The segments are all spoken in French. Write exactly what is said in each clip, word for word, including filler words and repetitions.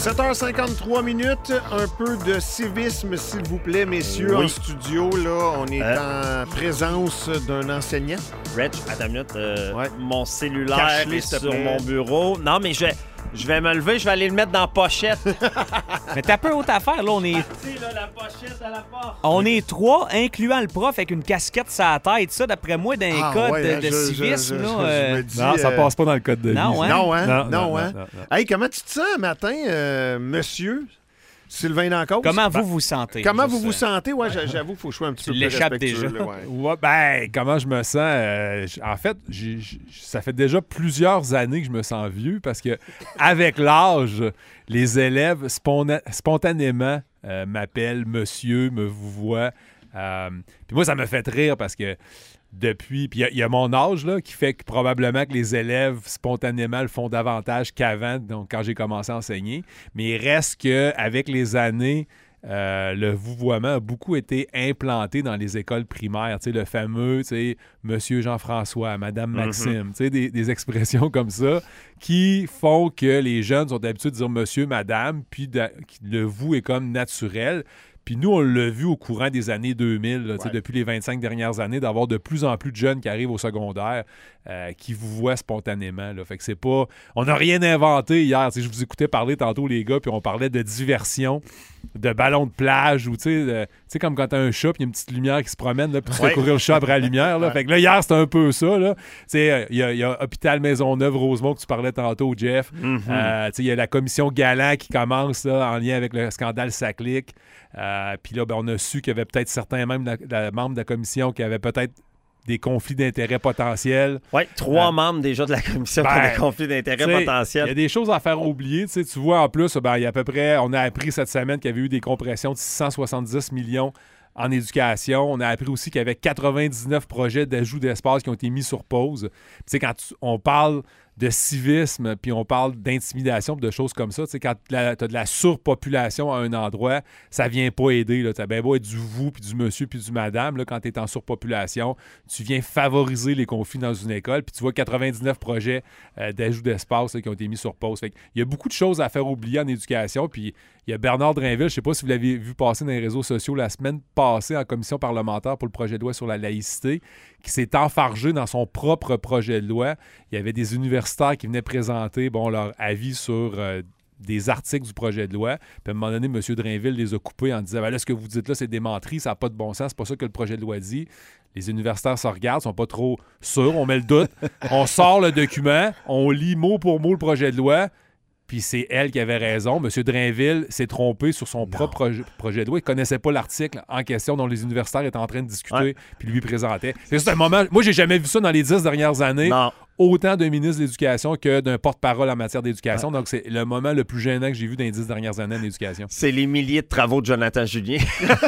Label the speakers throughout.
Speaker 1: sept heures cinquante-trois minutes, un peu de civisme, s'il vous plaît, messieurs,
Speaker 2: oui.
Speaker 1: en studio. Là, on est euh. en présence d'un enseignant.
Speaker 2: Reg, attends une minute. Euh,
Speaker 1: ouais.
Speaker 2: Mon cellulaire
Speaker 1: Cache-les,
Speaker 2: est sur mon bureau. Non, mais je, je vais me lever, je vais aller le mettre dans la pochette.
Speaker 3: Mais t'as peu haute affaire, là, on est...
Speaker 2: Tu là, la pochette à la porte.
Speaker 3: On est trois, incluant le prof avec une casquette sur la tête. Ça, d'après moi, dans un
Speaker 1: Ah,
Speaker 3: code
Speaker 1: ouais,
Speaker 3: de,
Speaker 1: hein,
Speaker 3: de
Speaker 1: je,
Speaker 3: civisme,
Speaker 1: je,
Speaker 3: là...
Speaker 1: je,
Speaker 3: euh...
Speaker 1: je me dis,
Speaker 4: non, ça
Speaker 1: euh...
Speaker 4: passe pas dans le code de vie.
Speaker 3: Non, hein?
Speaker 1: Non, hein?
Speaker 4: Non,
Speaker 1: non,
Speaker 4: non,
Speaker 1: hein?
Speaker 4: non, non, non.
Speaker 1: Hey, comment tu te sens un matin, euh, monsieur Sylvain Dancause?
Speaker 3: Comment vous
Speaker 1: Ben,
Speaker 3: vous sentez?
Speaker 1: Comment
Speaker 3: juste,
Speaker 1: vous vous
Speaker 3: euh...
Speaker 1: sentez? Ouais, j'avoue qu'il faut que je sois un petit
Speaker 3: Tu
Speaker 1: peu plus
Speaker 3: l'échappes
Speaker 1: respectueux.
Speaker 3: déjà.
Speaker 1: Là, ouais.
Speaker 4: Ouais, ben, comment je me sens? Euh, j- en fait, j'ai- j- ça fait déjà plusieurs années que je me sens vieux parce que avec l'âge, les élèves spona- spontanément euh, m'appellent monsieur, me vouvoient. Euh, puis moi, ça me fait rire parce que depuis... Puis il y, y a mon âge là, qui fait que probablement que les élèves spontanément le font davantage qu'avant, donc quand j'ai commencé à enseigner. Mais il reste qu'avec les années... Euh, le vouvoiement a beaucoup été implanté dans les écoles primaires. Tu sais, le fameux, tu sais, Monsieur Jean-François, Madame Maxime, mm-hmm. tu sais, des, des expressions comme ça qui font que les jeunes sont habitués de dire Monsieur, Madame, puis de, le vous est comme naturel. Puis nous, on l'a vu au courant des années deux mille, là, ouais. depuis les vingt-cinq dernières années, d'avoir de plus en plus de jeunes qui arrivent au secondaire euh, qui vous voient spontanément. Là. Fait que c'est pas... On n'a rien inventé hier. Je vous écoutais parler tantôt, les gars, puis on parlait de diversion, de ballons de plage, ou tu sais, comme quand t'as un chat, puis il y a une petite lumière qui se promène, là, puis tu ouais. fais courir le chat après la lumière. Là. Ouais. Fait que là, hier, c'était un peu ça. Il y, y a Hôpital Maisonneuve-Rosemont que tu parlais tantôt, Jeff. Mm-hmm. Euh, il y a la commission Galant qui commence là, en lien avec le scandale Saclic. Euh, puis là, ben, on a su qu'il y avait peut-être certains même de la, la, membres de la commission qui avaient peut-être des conflits d'intérêts potentiels.
Speaker 2: Oui, trois
Speaker 4: euh,
Speaker 2: membres déjà de la commission
Speaker 4: ben,
Speaker 2: qui ont des conflits d'intérêts potentiels.
Speaker 4: Il y a des choses à faire oublier. Tu vois, en plus, ben, il y a à peu près, on a appris cette semaine qu'il y avait eu des compressions de six cent soixante-dix millions en éducation. On a appris aussi qu'il y avait quatre-vingt-dix-neuf projets d'ajout d'espace qui ont été mis sur pause. Tu sais, quand tu, on parle de civisme, puis on parle d'intimidation, de choses comme ça. Tu sais, quand tu as de la surpopulation à un endroit, ça vient pas aider. Tu as bien beau être du vous, puis du monsieur, puis du madame. Là, quand tu es en surpopulation, tu viens favoriser les conflits dans une école, puis tu vois quatre-vingt-dix-neuf projets euh, d'ajout d'espace là, qui ont été mis sur pause. Fait il y a beaucoup de choses à faire oublier en éducation, puis il y a Bernard Drainville, je ne sais pas si vous l'avez vu passer dans les réseaux sociaux la semaine passée en commission parlementaire pour le projet de loi sur la laïcité, qui s'est enfargé dans son propre projet de loi. Il y avait des universitaires qui venaient présenter bon, leur avis sur euh, des articles du projet de loi. Puis à un moment donné, M. Drainville les a coupés en disant ben là, ce que vous dites là, c'est des menteries, ça n'a pas de bon sens, c'est pas ça que le projet de loi dit. Les universitaires se regardent, sont pas trop sûrs, on met le doute, on sort le document, on lit mot pour mot le projet de loi. Puis c'est elle qui avait raison. M. Drainville s'est trompé sur son non. propre proje- projet de loi. Il ne connaissait pas l'article en question dont les universitaires étaient en train de discuter ouais. puis lui présentaient. C'est un moment... Moi, j'ai jamais vu ça dans les dix dernières années. Non. Autant d'un ministre de l'Éducation que d'un porte-parole en matière d'éducation. Ouais. Donc, c'est le moment le plus gênant que j'ai vu dans les dix dernières années en éducation.
Speaker 2: C'est les milliers de travaux de Jonathan Julien.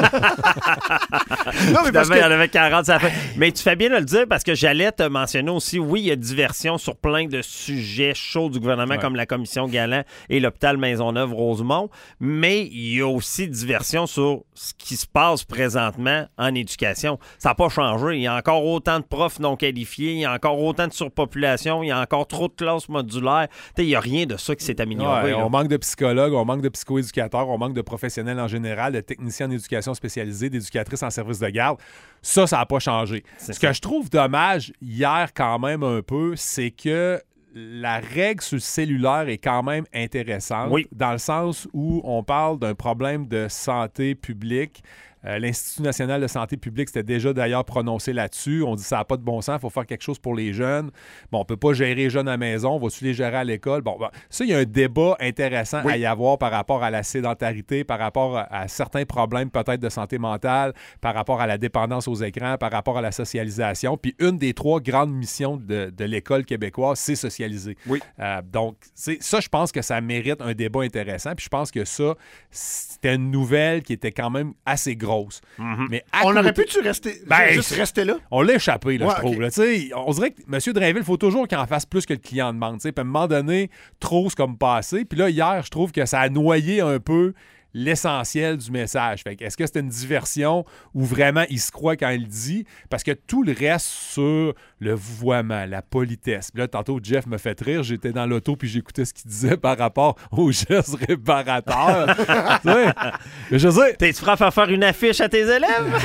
Speaker 1: Non, mais parce que...
Speaker 2: il y en avait quarante à la fin. Mais tu fais bien de le dire parce que j'allais te mentionner aussi, oui, il y a diversion sur plein de sujets chauds du gouvernement ouais. comme la commission Galant et l'hôpital Maisonneuve-Rosemont, mais il y a aussi diversion sur ce qui se passe présentement en éducation. Ça n'a pas changé. Il y a encore autant de profs non qualifiés, il y a encore autant de surpopulation. Il y a encore trop de classes modulaires. Il n'y a rien de ça qui s'est amélioré.
Speaker 4: Ouais, on manque de psychologues, on manque de psychoéducateurs, on manque de professionnels en général, de techniciens en éducation spécialisée, d'éducatrices en service de garde. Ça, ça n'a pas changé. C'est Ce ça. que je trouve dommage hier quand même un peu, c'est que la règle sur le cellulaire est quand même intéressante, oui. dans le sens où on parle d'un problème de santé publique. Euh, L'Institut national de santé publique s'était déjà d'ailleurs prononcé là-dessus. On dit que ça n'a pas de bon sens, il faut faire quelque chose pour les jeunes. Bon, on ne peut pas gérer les jeunes à la maison, on va-tu les gérer à l'école? Bon, ben, ça, il y a un débat intéressant oui. à y avoir par rapport à la sédentarité, par rapport à, à certains problèmes peut-être de santé mentale, par rapport à la dépendance aux écrans, par rapport à la socialisation. Puis une des trois grandes missions de, de l'école québécoise, c'est socialiser. Oui. Euh, donc, ça, je pense que ça mérite un débat intéressant. Puis je pense que ça, c'était une nouvelle qui était quand même assez grosse. Mm-hmm. Mais
Speaker 1: on côté... aurait pu-tu rester, ben, juste rester là?
Speaker 4: On l'a échappé, là, ouais, je trouve.
Speaker 1: Okay.
Speaker 4: Là, on dirait que M. Drainville, il faut toujours qu'il en fasse plus que le client demande. Puis à un moment donné, trop, c'est comme passé. Puis là, hier, je trouve que ça a noyé un peu l'essentiel du message. Fait que est-ce que c'est une diversion ou vraiment il se croit quand il dit? Parce que tout le reste sur le vouvoiement, la politesse. Puis là, tantôt, Jeff me fait rire. J'étais dans l'auto puis j'écoutais ce qu'il disait par rapport aux gestes réparateurs. Tu sais, je sais.
Speaker 2: T'es-tu prêt à faire une affiche à tes élèves?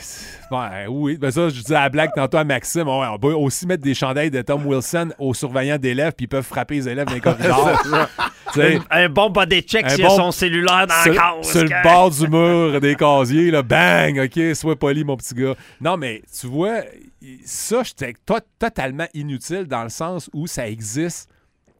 Speaker 4: Ben, oui, ben ça, je disais à la blague tantôt à Maxime, on, on peut aussi mettre des chandails de Tom Wilson aux surveillants d'élèves puis ils peuvent frapper les élèves dans les corridors.
Speaker 2: un, un bon body check s'il bon, y a son cellulaire dans
Speaker 4: sur,
Speaker 2: la case.
Speaker 4: Sur le bord du mur des casiers, là, bang, OK, sois poli, mon petit gars. Non, mais tu vois, ça, j'étais to- totalement inutile dans le sens où ça existe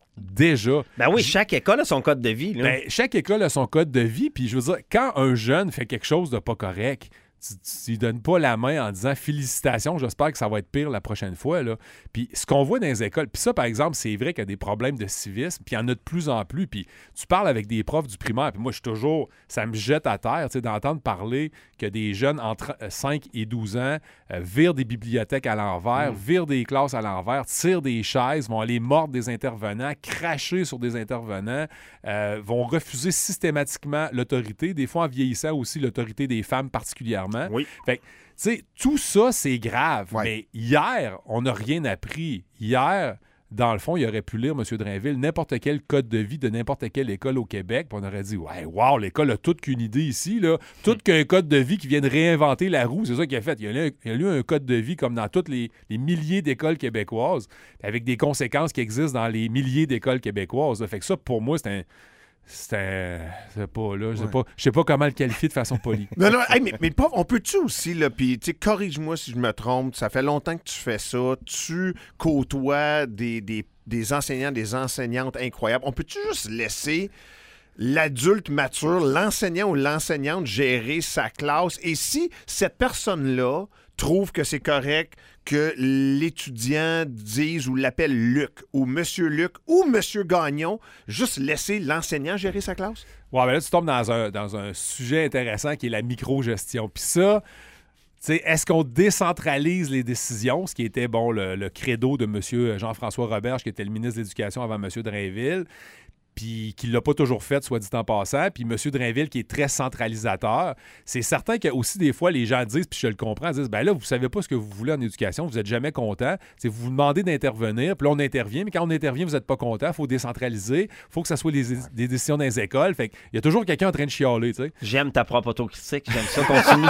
Speaker 4: déjà.
Speaker 2: Ben oui, chaque école a son code de vie. Là.
Speaker 4: Ben, chaque école a son code de vie, puis je veux dire, quand un jeune fait quelque chose de pas correct, tu, tu lui donnes pas la main en disant félicitations, j'espère que ça va être pire la prochaine fois. Là. Puis ce qu'on voit dans les écoles, puis ça, par exemple, c'est vrai qu'il y a des problèmes de civisme, puis il y en a de plus en plus. Puis tu parles avec des profs du primaire, puis moi, je suis toujours, ça me jette à terre, tu sais, d'entendre parler que des jeunes entre cinq et douze ans euh, virent des bibliothèques à l'envers, mmh. virent des classes à l'envers, tirent des chaises, vont aller mordre des intervenants, cracher sur des intervenants, euh, vont refuser systématiquement l'autorité, des fois en vieillissant aussi l'autorité des femmes particulièrement.
Speaker 2: Oui.
Speaker 4: Fait que, tu sais, tout ça, c'est grave.
Speaker 1: Ouais.
Speaker 4: Mais hier, on n'a rien appris. Hier, dans le fond, il aurait pu lire, M. Drainville, n'importe quel code de vie de n'importe quelle école au Québec. Puis on aurait dit, ouais, wow, l'école a toute qu'une idée ici, là. Tout qu'un code de vie qui vient de réinventer la roue. C'est ça qu'il a fait. Il a lu, il a lu un code de vie comme dans toutes les, les milliers d'écoles québécoises, avec des conséquences qui existent dans les milliers d'écoles québécoises. Là. Fait que ça, pour moi, c'est un. C'était. C'est pas là. Je sais pas, je sais pas comment le qualifier de façon polie.
Speaker 1: Non, non, hey, mais, mais pas, on peut-tu aussi, là, puis, tu sais, corrige-moi si je me trompe, ça fait longtemps que tu fais ça, tu côtoies des, des, des enseignants, des enseignantes incroyables. On peut-tu juste laisser l'adulte mature, l'enseignant ou l'enseignante gérer sa classe? Et si cette personne-là trouve que c'est correct que l'étudiant dise ou l'appelle Luc ou Monsieur Luc ou Monsieur Gagnon, juste laisser l'enseignant gérer sa classe?
Speaker 4: Ouais, ben là, tu tombes dans un, dans un sujet intéressant qui est la micro-gestion. Puis ça, tu sais, est-ce qu'on décentralise les décisions, ce qui était, bon, le, le credo de M. Jean-François Roberge, qui était le ministre de l'Éducation avant M. Drainville, puis qui ne l'a pas toujours fait, soit dit en passant, puis M. Drainville qui est très centralisateur. C'est certain que aussi des fois, les gens disent, puis je le comprends, disent, ben là, vous ne savez pas ce que vous voulez en éducation, vous n'êtes jamais content, c'est vous vous demandez d'intervenir, puis là, on intervient, mais quand on intervient, vous n'êtes pas content, il faut décentraliser, il faut que ça soit des, des décisions dans les écoles, fait qu'il y a toujours quelqu'un en train de chialer, tu sais.
Speaker 2: J'aime ta propre autocritique, j'aime ça, continue.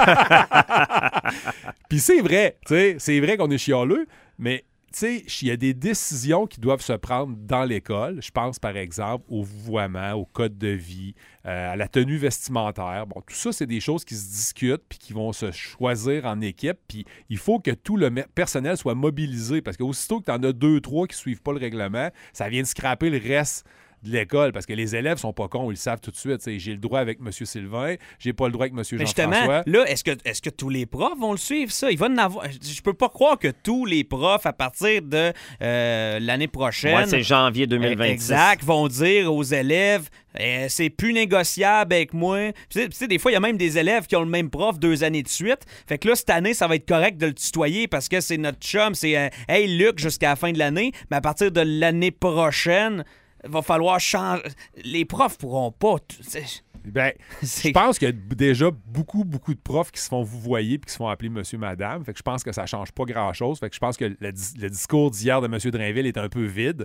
Speaker 4: Puis c'est vrai, tu sais, c'est vrai qu'on est chialeux, mais tu sais, il y a des décisions qui doivent se prendre dans l'école. Je pense, par exemple, au vouvoiement, au code de vie, euh, à la tenue vestimentaire. Bon, tout ça, c'est des choses qui se discutent puis qui vont se choisir en équipe. Puis il faut que tout le personnel soit mobilisé parce qu'aussitôt que tu en as deux, trois qui ne suivent pas le règlement, ça vient de scraper le reste de l'école, parce que les élèves sont pas cons, ils le savent tout de suite. T'sais, j'ai le droit avec M. Sylvain, j'ai pas le droit avec M. Jean-François.
Speaker 3: Mais justement, là, est-ce que, est-ce que tous les profs vont le suivre, ça? Il va en avoir... Je peux pas croire que tous les profs, à partir de euh, l'année prochaine...
Speaker 2: Ouais, c'est janvier deux mille vingt-six.
Speaker 3: Exact, vont dire aux élèves... Eh, c'est plus négociable avec moi. Tu sais, des fois, il y a même des élèves qui ont le même prof deux années de suite. Fait que là, cette année, ça va être correct de le tutoyer parce que c'est notre chum, c'est euh, « Hey, Luc » jusqu'à la fin de l'année. Mais à partir de l'année prochaine... il va falloir changer. Les profs pourront pas.
Speaker 4: Ben, je pense qu'il y a déjà beaucoup, beaucoup de profs qui se font vouvoyer et qui se font appeler monsieur, madame. Fait que je pense que ça change pas grand-chose. Fait que je pense que le, le discours d'hier de M. Drainville est un peu vide.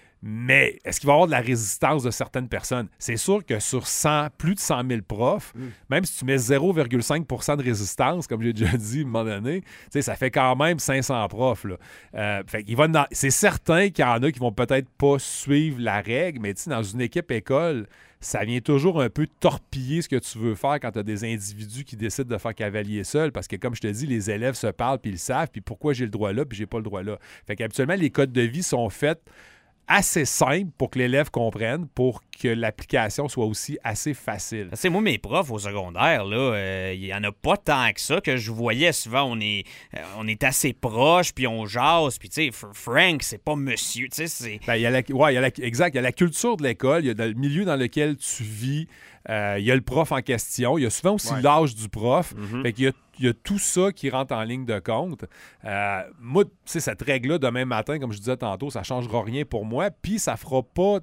Speaker 4: Mais est-ce qu'il va y avoir de la résistance de certaines personnes? C'est sûr que sur cent, plus de cent mille profs, mm. même si tu mets zéro virgule cinq pour cent de résistance, comme j'ai déjà dit à un moment donné, ça fait quand même cinq cents profs. Là. Euh, fait qu'il va dans... C'est certain qu'il y en a qui vont peut-être pas suivre la règle, mais dans une équipe école, ça vient toujours un peu torpiller ce que tu veux faire quand tu as des individus qui décident de faire cavalier seul, parce que comme je te dis, les élèves se parlent puis ils le savent, puis pourquoi j'ai le droit là puis j'ai pas le droit là. Fait qu'habituellement, les codes de vie sont faits assez simple pour que l'élève comprenne, pour que l'application soit aussi assez facile.
Speaker 3: Tu sais, moi, mes profs au secondaire, là, euh, il y en a pas tant que ça que je voyais souvent. On est, euh, on est assez proches, puis on jase, puis tu sais, Frank, c'est pas monsieur, tu sais, c'est...
Speaker 4: Ben, y a la, ouais, y a la, exact, il y a la culture de l'école, il y a le milieu dans lequel tu vis, il euh, y a le prof en question, il y a souvent aussi ouais. l'âge du prof, mm-hmm. fait qu'il y a Il y a tout ça qui rentre en ligne de compte. Euh, moi, tu sais, cette règle-là, demain matin, comme je disais tantôt, ça ne changera rien pour moi. Puis, ça fera pas...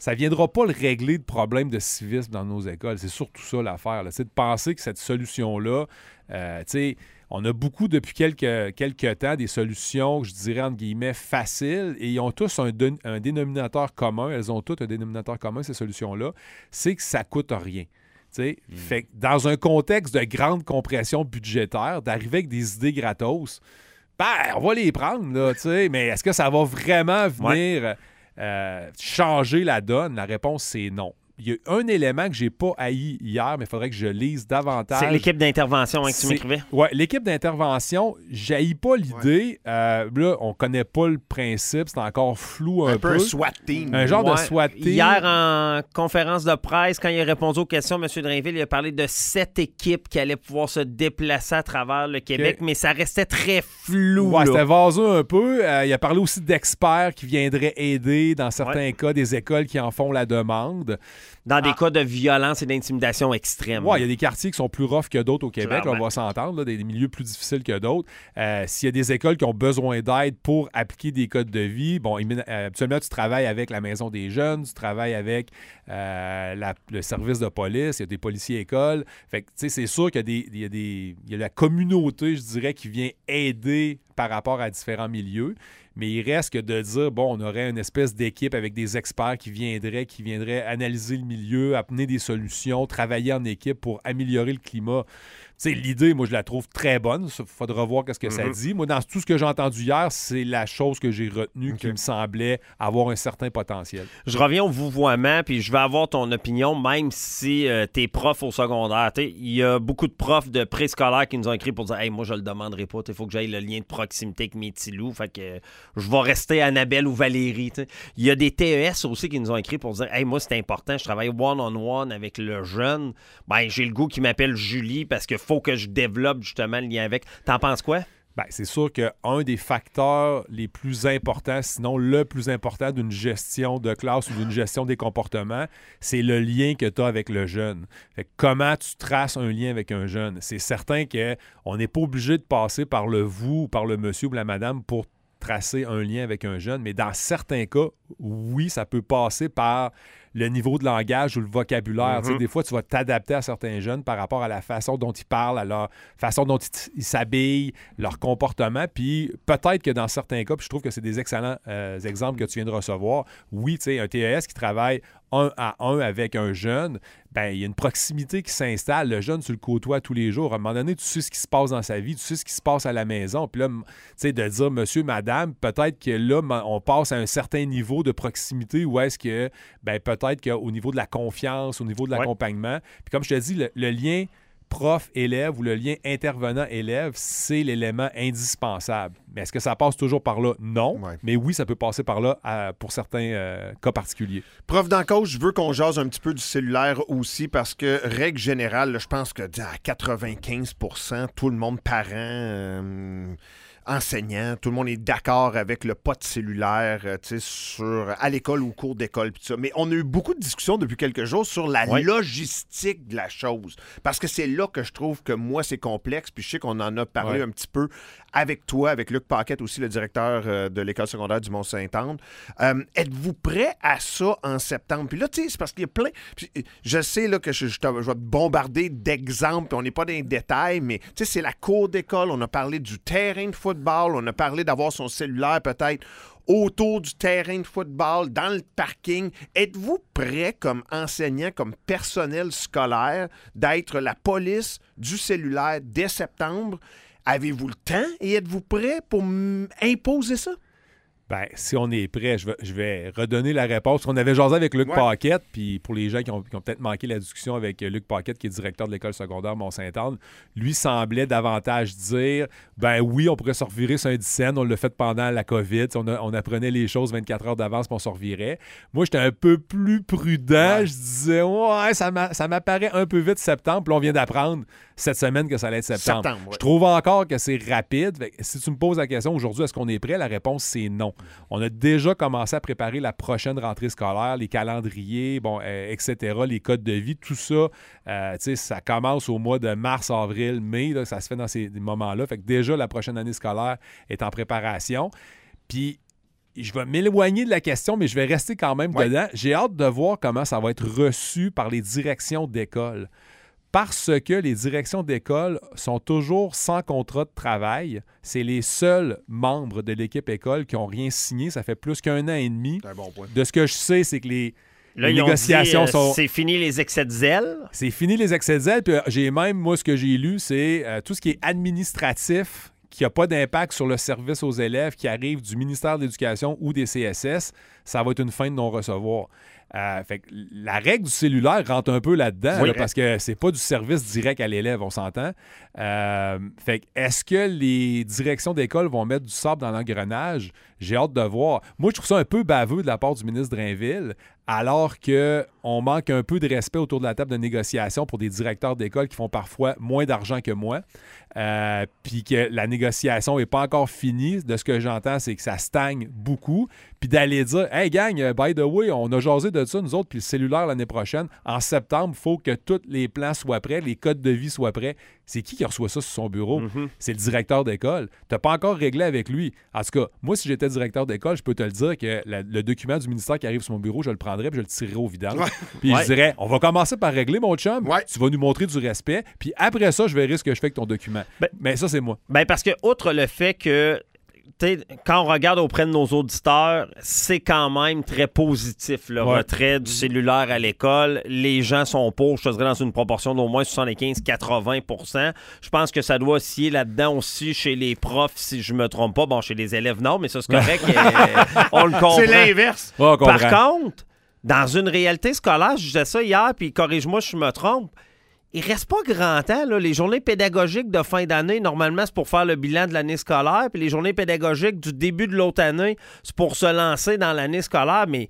Speaker 4: ça ne viendra pas le régler le problème de civisme dans nos écoles. C'est surtout ça l'affaire. C'est de penser que cette solution-là, euh, tu sais, on a beaucoup depuis quelques, quelques temps des solutions, je dirais entre guillemets, faciles, et ils ont tous un, de, un dénominateur commun. Elles ont toutes un dénominateur commun, ces solutions-là. C'est que ça ne coûte rien. Mm. Fait que dans un contexte de grande compression budgétaire, d'arriver avec des idées gratos, ben, on va les prendre, là, mais est-ce que ça va vraiment venir ouais. euh, changer la donne? La réponse, c'est non. Il y a un élément que je n'ai pas haï hier, mais il faudrait que je lise davantage.
Speaker 2: C'est l'équipe d'intervention hein, que tu m'écrivais?
Speaker 4: Oui, l'équipe d'intervention, je n'haïs pas l'idée. Ouais. Euh, là, on ne connaît pas le principe, c'est encore flou un, un peu. Un peu
Speaker 1: un SWAT team.
Speaker 4: Un genre
Speaker 2: ouais.
Speaker 4: de SWAT team.
Speaker 2: Hier, en conférence de presse, quand il a répondu aux questions, M. Drainville, il a parlé de sept équipes qui allaient pouvoir se déplacer à travers le Québec, okay. mais ça restait très flou.
Speaker 4: Ouais, c'était vaseux un peu. Euh, il a parlé aussi d'experts qui viendraient aider, dans certains ouais. cas, des écoles qui en font la demande.
Speaker 2: Dans des
Speaker 4: ah.
Speaker 2: cas de violence et d'intimidation extrême.
Speaker 4: Oui, il y a des quartiers qui sont plus rough que d'autres au Québec, là, on va s'entendre, là, des, des milieux plus difficiles que d'autres. Euh, s'il y a des écoles qui ont besoin d'aide pour appliquer des codes de vie, bon, euh, habituellement, tu travailles avec la Maison des jeunes, tu travailles avec euh, la, le service de police, il y a des policiers écoles. Fait que, tu sais, c'est sûr qu'il y a, des, il y a, des, il y a la communauté, je dirais, qui vient aider par rapport à différents milieux. Mais il reste que de dire, bon, on aurait une espèce d'équipe avec des experts qui viendraient, qui viendraient analyser le milieu, amener des solutions, travailler en équipe pour améliorer le climat. Tu sais, l'idée, moi, je la trouve très bonne. Il faudra voir ce que mm-hmm. ça dit. Moi, dans tout ce que j'ai entendu hier, c'est la chose que j'ai retenue okay. qui me semblait avoir un certain potentiel.
Speaker 2: Je reviens au vouvoiement, puis je vais avoir ton opinion, même si euh, t'es prof au secondaire. Il y a beaucoup de profs de préscolaire qui nous ont écrit pour dire « Hey, moi, je le demanderai pas. Il faut que j'aille le lien de proximité avec mes petits loups. Fait que euh, je vais rester Annabelle ou Valérie. » Il y a des T E S aussi qui nous ont écrit pour dire « Hey, moi, c'est important. Je travaille one-on-one avec le jeune. Ben, j'ai le goût qui m'appelle Julie parce que faut que je développe justement le lien avec. » T'en penses quoi?
Speaker 4: Bien, c'est sûr qu'un des facteurs les plus importants, sinon le plus important d'une gestion de classe ou d'une gestion des comportements, c'est le lien que tu as avec le jeune. Fait que comment tu traces un lien avec un jeune? C'est certain qu'on n'est pas obligé de passer par le vous, ou par le monsieur ou la madame pour tracer un lien avec un jeune, mais dans certains cas, oui, ça peut passer par le niveau de langage ou le vocabulaire. Mm-hmm. Des fois, tu vas t'adapter à certains jeunes par rapport à la façon dont ils parlent, à leur façon dont ils, ils s'habillent, leur comportement. Puis peut-être que dans certains cas, puis je trouve que c'est des excellents euh, exemples que tu viens de recevoir, oui, tu sais, un T E S qui travaille un à un avec un jeune, ben il y a une proximité qui s'installe. Le jeune, tu le côtoies tous les jours. À un moment donné, tu sais ce qui se passe dans sa vie, tu sais ce qui se passe à la maison. Puis là, tu sais, de dire monsieur, madame, peut-être que là, on passe à un certain niveau de proximité où est-ce que, ben peut-être qu'au niveau de la confiance, au niveau de l'accompagnement, ouais. Puis comme je te dis, le, le lien prof-élève ou le lien intervenant-élève, c'est l'élément indispensable. Mais est-ce que ça passe toujours par là? Non. Ouais. Mais oui, ça peut passer par là à, pour certains euh, cas particuliers.
Speaker 1: Prof d'en cause, je veux qu'on jase un petit peu du cellulaire aussi parce que, règle générale, là, je pense que à quatre-vingt-quinze pour cent, tout le monde, parents, euh, enseignants, tout le monde est d'accord avec le pas de cellulaire euh, sur, à l'école ou au cours d'école. Pis ça. Mais on a eu beaucoup de discussions depuis quelques jours sur la oui. logistique de la chose. Parce que c'est là que je trouve que moi, c'est complexe. Puis je sais qu'on en a parlé oui. un petit peu avec toi, avec Luc Paquette aussi, le directeur euh, de l'école secondaire du Mont-Saint-Anne. Euh, êtes-vous prêt à ça en septembre? Puis là, tu sais, c'est parce qu'il y a plein... Puis, je sais là, que je, je, te, je vais te bombarder d'exemples, puis on n'est pas dans les détails, mais tu sais, c'est la cour d'école. On a parlé du terrain de football. On a parlé d'avoir son cellulaire peut-être autour du terrain de football, dans le parking. Êtes-vous prêt comme enseignant, comme personnel scolaire, d'être la police du cellulaire dès septembre? Avez-vous le temps et êtes-vous prêt pour m- imposer ça?
Speaker 4: Bien, si on est prêt, je vais, je vais redonner la réponse. On avait jasé avec Luc ouais. Paquette, puis pour les gens qui ont, qui ont peut-être manqué la discussion avec Luc Paquette, qui est directeur de l'école secondaire Mont-Saint-Anne, lui semblait davantage dire, ben oui, on pourrait se revirer sur un dix-scène, on l'a fait pendant la COVID, on, a, on apprenait les choses vingt-quatre heures d'avance, puis on se revirait. Moi, j'étais un peu plus prudent, ouais. je disais, ouais, ça, m'a, ça m'apparaît un peu vite septembre, puis on vient d'apprendre cette semaine que ça allait être septembre. septembre ouais. Je trouve encore que c'est rapide. Fait que si tu me poses la question aujourd'hui, est-ce qu'on est prêt? La réponse, c'est non. On a déjà commencé à préparer la prochaine rentrée scolaire, les calendriers, bon, euh, et cetera, les codes de vie, tout ça, euh, tu sais, ça commence au mois de mars, avril, mai, là, ça se fait dans ces moments-là. Fait que déjà, la prochaine année scolaire est en préparation. Puis, je vais m'éloigner de la question, mais je vais rester quand même
Speaker 1: ouais.
Speaker 4: dedans. J'ai hâte de voir comment ça va être reçu par les directions d'école. Parce que les directions d'école sont toujours sans contrat de travail. C'est les seuls membres de l'équipe école qui n'ont rien signé. Ça fait plus qu'un an et demi.
Speaker 1: C'est un bon point.
Speaker 4: De ce que je sais, c'est que les,
Speaker 2: Là,
Speaker 4: les
Speaker 2: ils
Speaker 4: négociations
Speaker 2: ont dit, euh,
Speaker 4: sont...
Speaker 2: c'est fini les excès de zèle.
Speaker 4: C'est fini les excès de zèle. Puis j'ai même, moi, ce que j'ai lu, c'est euh, tout ce qui est administratif, qui n'a pas d'impact sur le service aux élèves qui arrive du ministère de l'Éducation ou des C S S, ça va être une fin de non-recevoir. Euh, fait que la règle du cellulaire rentre un peu là-dedans
Speaker 2: Oui.
Speaker 4: là, parce que c'est pas du service direct à l'élève, on s'entend. Euh, fait que est-ce que les directions d'école vont mettre du sable dans l'engrenage? J'ai hâte de voir. Moi, je trouve ça un peu baveux de la part du ministre Drainville, alors qu'on manque un peu de respect autour de la table de négociation pour des directeurs d'école qui font parfois moins d'argent que moi, euh, puis que la négociation n'est pas encore finie. De ce que j'entends, c'est que ça stagne beaucoup. Puis d'aller dire « Hey gang, by the way, on a jasé de ça, nous autres, puis le cellulaire l'année prochaine. En septembre, il faut que tous les plans soient prêts, les codes de vie soient prêts. » C'est qui qui reçoit ça sur son bureau? Mm-hmm. C'est le directeur d'école. Tu n'as pas encore réglé avec lui. En tout cas, moi, si j'étais directeur d'école, je peux te le dire que la, le document du ministère qui arrive sur mon bureau, je le prendrais puis je le tirerais au vidange. Ouais. Puis ouais. je dirais, on va commencer par régler, mon chum. Ouais. Tu vas nous montrer du respect. Puis après ça, je verrai ce que je fais avec ton document. Ben, Mais ça, c'est moi.
Speaker 2: Ben parce que, outre le fait que quand on regarde auprès de nos auditeurs, c'est quand même très positif, le ouais. retrait du cellulaire à l'école. Les gens sont pour, je te dirais, dans une proportion d'au moins soixante-quinze à quatre-vingts pour cent. Je pense que ça doit osciller là-dedans aussi chez les profs, si je me trompe pas. Bon, chez les élèves, non, mais ça, c'est correct. euh, on le comprend.
Speaker 1: C'est l'inverse.
Speaker 4: Ouais,
Speaker 2: Par contre, dans une réalité scolaire, je disais ça hier, puis corrige-moi si je me trompe, il reste pas grand temps. Là. Les journées pédagogiques de fin d'année, normalement, c'est pour faire le bilan de l'année scolaire. Puis les journées pédagogiques du début de l'autre année, c'est pour se lancer dans l'année scolaire. Mais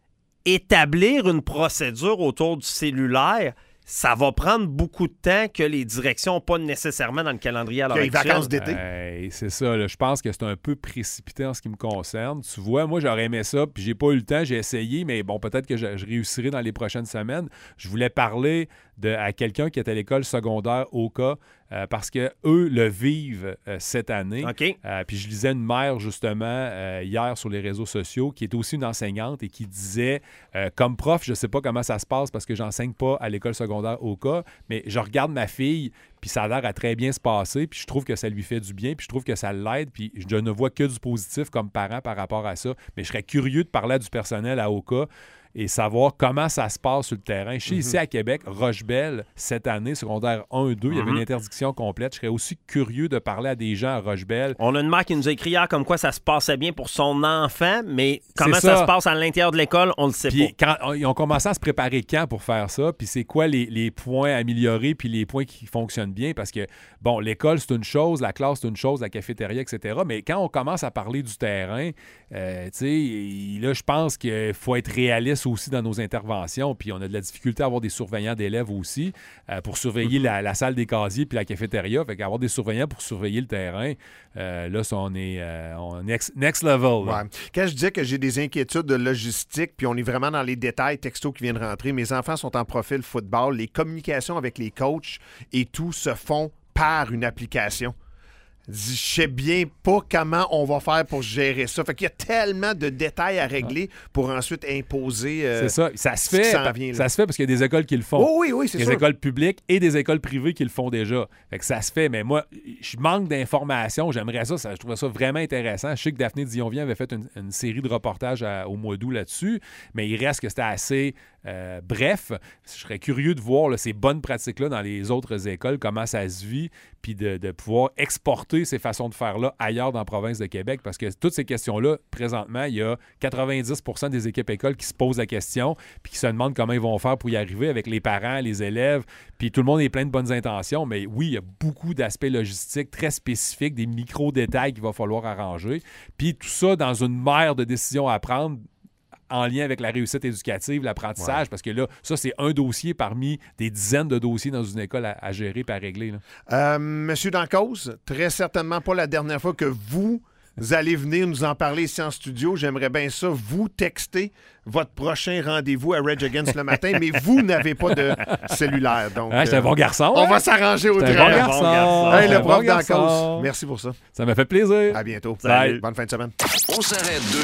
Speaker 2: établir une procédure autour du cellulaire, ça va prendre beaucoup de temps que les directions n'ont pas nécessairement dans le calendrier à l'heure actuelle.
Speaker 1: Les vacances d'été.
Speaker 4: Hey, c'est ça. Là. Je pense que c'est un peu précipité en ce qui me concerne. Tu vois, moi, j'aurais aimé ça, puis j'ai pas eu le temps, j'ai essayé, mais bon, peut-être que je, je réussirai dans les prochaines semaines. Je voulais parler de, à quelqu'un qui est à l'école secondaire au cas euh, parce que eux le vivent euh, cette année.
Speaker 2: Okay.
Speaker 4: Euh, puis je lisais une mère, justement, euh, hier sur les réseaux sociaux, qui est aussi une enseignante et qui disait, euh, comme prof, je sais pas comment ça se passe parce que j'enseigne pas à l'école secondaire au cas, mais je regarde ma fille, puis ça a l'air à très bien se passer, puis je trouve que ça lui fait du bien, puis je trouve que ça l'aide, puis je ne vois que du positif comme parent par rapport à ça. Mais je serais curieux de parler à du personnel à Oka et savoir comment ça se passe sur le terrain. Je sais, mm-hmm. ici à Québec, Rochebelle, cette année, secondaire un et deux, mm-hmm. il y avait une interdiction complète. Je serais aussi curieux de parler à des gens à Rochebelle.
Speaker 2: On a une mère qui nous a écrit hier comme quoi ça se passait bien pour son enfant, mais comment ça. ça se passe à l'intérieur de l'école, on le sait
Speaker 4: puis
Speaker 2: pas.
Speaker 4: Quand, ils ont commencé à se préparer quand pour faire ça, puis c'est quoi les, les points améliorés, puis les points qui fonctionnent bien, parce que, bon, l'école, c'est une chose, la classe, c'est une chose, la cafétéria, et cetera, mais quand on commence à parler du terrain, euh, tu sais, là, je pense qu'il faut être réaliste aussi dans nos interventions, puis on a de la difficulté à avoir des surveillants d'élèves aussi euh, pour surveiller mm-hmm. la, la salle des casiers puis la cafétéria. Fait qu'avoir des surveillants pour surveiller le terrain, euh, là, ça, on est, euh, on est next, next level.
Speaker 1: Ouais. Quand je disais que j'ai des inquiétudes de logistique, puis on est vraiment dans les détails textos qui viennent rentrer, mes enfants sont en profil football, les communications avec les coachs et tout se font par une application. Je sais bien pas comment on va faire pour gérer ça. Fait qu'il y a tellement de détails à régler pour ensuite imposer. Euh,
Speaker 4: c'est ça. Ça se fait. Ça, vient, ça se fait parce qu'il y a des écoles qui le font.
Speaker 1: Oh, oui, oui, c'est
Speaker 4: ça. Des écoles publiques et des écoles privées qui le font déjà. Fait que ça se fait. Mais moi, je manque d'informations. J'aimerais ça, ça. Je trouve ça vraiment intéressant. Je sais que Daphné Dionvien avait fait une, une série de reportages à, au mois d'août là-dessus, mais il reste que c'était assez euh, bref. Je serais curieux de voir là, ces bonnes pratiques-là dans les autres écoles, comment ça se vit, puis de, de pouvoir exporter ces façons de faire-là ailleurs dans la province de Québec, parce que toutes ces questions-là, présentement, il y a quatre-vingt-dix pour cent des équipes écoles qui se posent la question puis qui se demandent comment ils vont faire pour y arriver avec les parents, les élèves, puis tout le monde est plein de bonnes intentions, mais oui, il y a beaucoup d'aspects logistiques très spécifiques, des micro-détails qu'il va falloir arranger, puis tout ça dans une mer de décisions à prendre en lien avec la réussite éducative, l'apprentissage, ouais. parce que là, ça, c'est un dossier parmi des dizaines de dossiers dans une école à, à gérer et à régler. Là.
Speaker 1: Euh, Monsieur Dancause, très certainement pas la dernière fois que vous allez venir nous en parler ici en studio. J'aimerais bien ça, vous texter votre prochain rendez-vous à Rage Against le matin, mais vous n'avez pas de cellulaire. Donc,
Speaker 4: ouais, c'est un bon garçon.
Speaker 1: On
Speaker 4: hein?
Speaker 1: va s'arranger au
Speaker 4: train.
Speaker 1: Bon
Speaker 4: garçon. Bon garçon.
Speaker 1: Hey, le
Speaker 4: bon
Speaker 1: prof
Speaker 4: garçon.
Speaker 1: Dancause, merci pour ça.
Speaker 4: Ça m'a fait plaisir.
Speaker 1: À bientôt.
Speaker 2: Salut.
Speaker 1: Bonne fin de semaine.
Speaker 5: On s'arrête deux